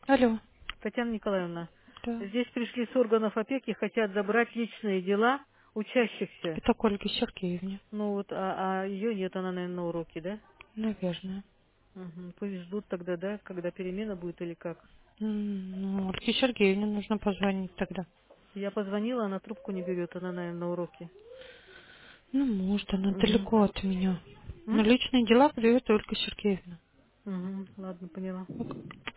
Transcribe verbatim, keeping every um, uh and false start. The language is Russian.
Алло. Татьяна Николаевна, Да. здесь пришли с органов опеки, хотят забрать личные дела учащихся. Это к Ольге Сергеевне. Ну вот, а, а ее нет, она, наверное, на уроке, да? Наверное. Угу. Пусть ждут тогда, да, когда перемена будет или как. М, Ну, Ольге Сергеевне нужно позвонить тогда. Я позвонила, она трубку не берет, она, наверное, на уроке. Ну, может, она Угу. далеко от меня. На М? личные дела придет Ольга Сергеевна. Угу. Ладно, поняла.